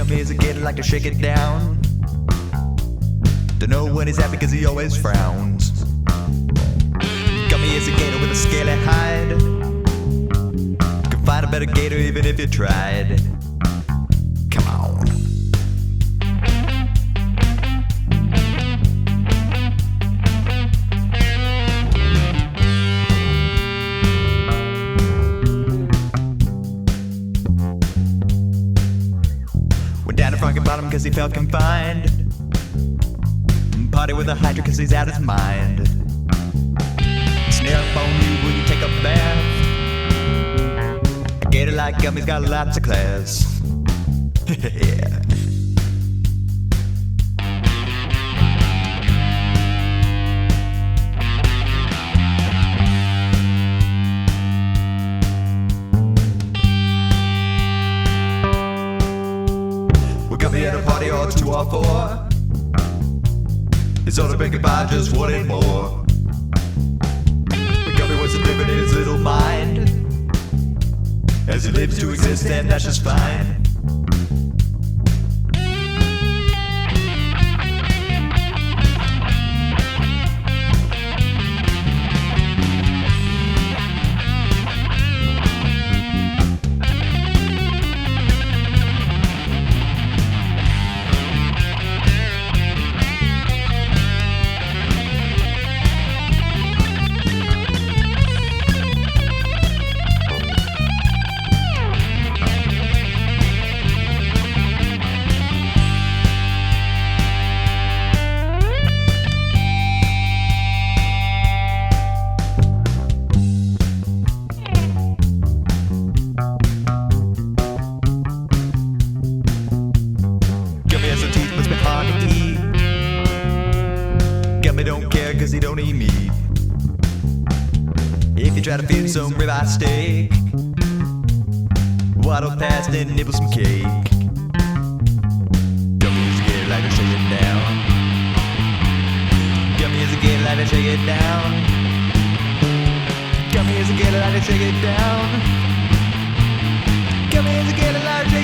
Gummy is a kid like to shake it down. Don't know when he's happy cause he always frowns. Gummy is a gator with a scaly hide. Could find a better gator even if you tried. Come on. Went down to Frankie Bottom cause he felt confined. Party with a Hydra cause he's out his mind. Snare up on you when you take a bath. A gator like Gummy's got lots of class. Yeah. We're Gummy at a party or 2 or 4. His older big goodbye just wanted more. But Gummy wasn't living in his little mind, as he lives to exist and that's just fine. Must be hard to eat. Gummy don't care cause he don't eat meat. If you try to feed some ribeye steak, waddle past and nibble some cake. Gummy is a kid like to shake it down. Gummy is a kid like to shake it down. Gummy is a kid like to shake it down. Gummy is a kid like to shake it down.